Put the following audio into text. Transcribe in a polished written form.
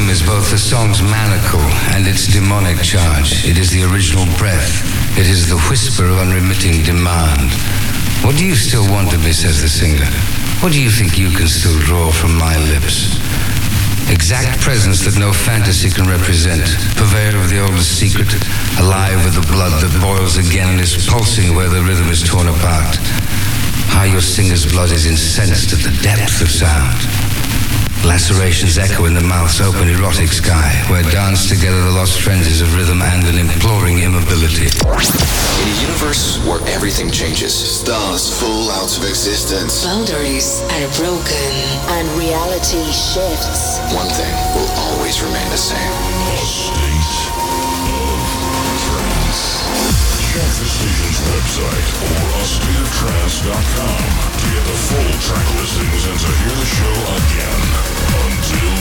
rhythm is both the song's manacle and its demonic charge. It is the original breath. It is the whisper of unremitting demand. What do you still want of me, says the singer? What do you think you can still draw from my lips? Exact presence that no fantasy can represent. Purveyor of the oldest secret, alive with the blood that boils again and is pulsing where the rhythm is torn apart. How your singer's blood is incensed at the depth of sound. Lacerations echo in the mouth's open erotic sky, where dance together the lost frenzies of rhythm and an imploring immobility. In a universe where everything changes, stars fall out of existence, boundaries are broken, and reality shifts, one thing will always remain the same. A state of trance. Check the station's website or astateoftrance.com to get the full track listings and to hear the show again. Until